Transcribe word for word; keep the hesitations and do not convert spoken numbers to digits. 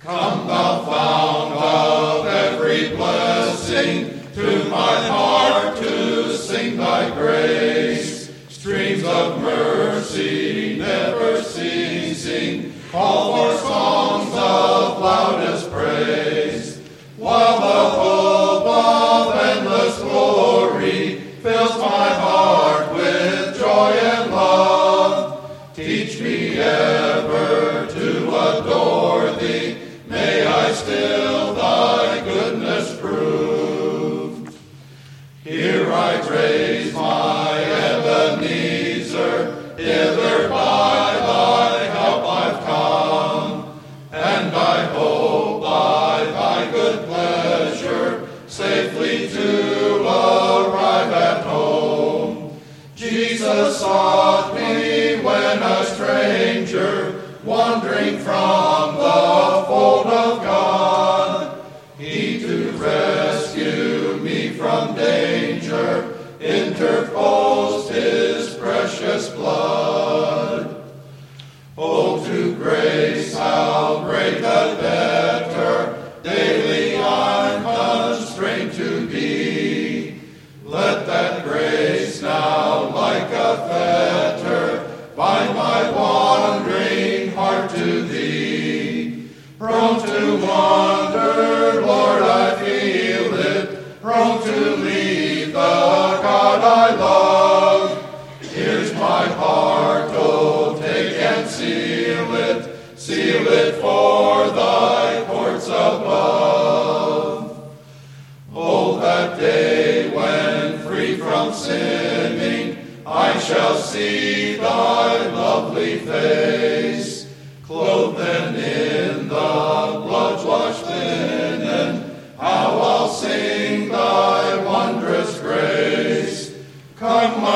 Come, thou fount of every blessing, to my heart to sing thy grace. Streams of mercy never ceasing, call for songs of loudest praise. While the hope of endless glory fills my heart with joy and love, teach me ever to adore thee. May I still thy goodness prove. Here I raise my Ebenezer, hither by thy help I've come, and I hope by thy good pleasure safely to arrive at home. Jesus sought me when a stranger, wandering from the fold of God. He to rescue me from danger interposed his precious blood. Oh, to grace how great a debtor daily I'm constrained to be. Let that grace now like a fetter bind my wandering heart to thee. Prone to wander, Lord, I feel it, prone to leave the God I love. Here's my heart, oh, take and seal it, seal it for thy courts above. Oh, that day when free from sinning, I shall see thy lovely face, clothed then in the blood-washed linen. How I'll sing thy wondrous grace. Come,